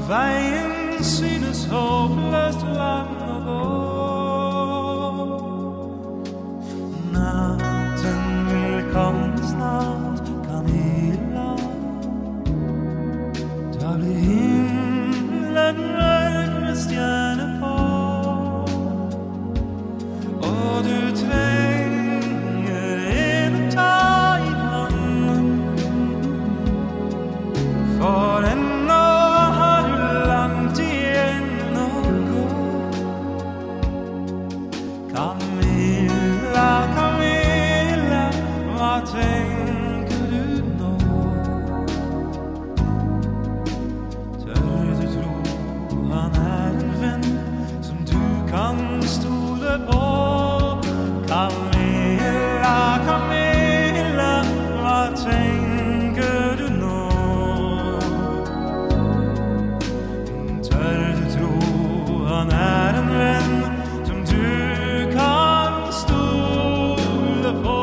Veien synes håpløst lang å gå. Natten vil komme snart, Camilla. Da blir himmelen mørk med stjerner på. Og du trenger en å ta i hånden, for ennå har du langt igjen å gå. Camilla, Camilla, hva tenker du nå? Tør du tro han er en venn som du kan stole på? Camilla, Camilla, hva tenker du nå? Tør du tro han er en venn som du kan stole på?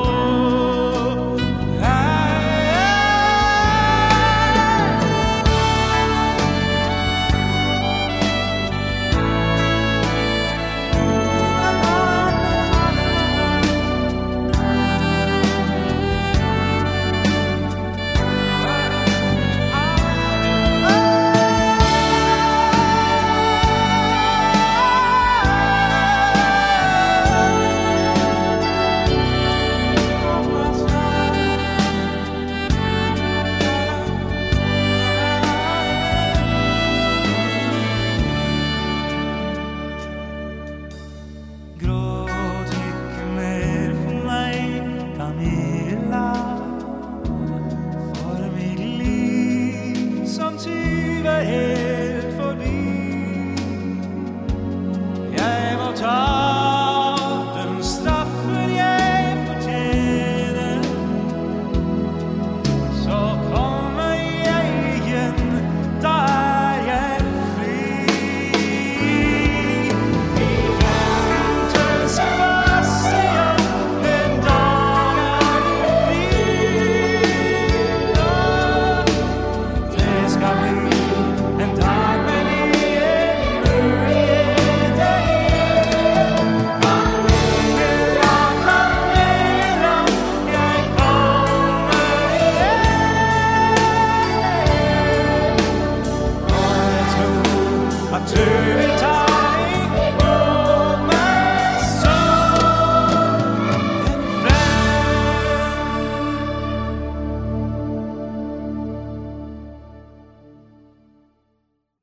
Gråt ikke mer for meg, Camilla, for mitt liv som tyve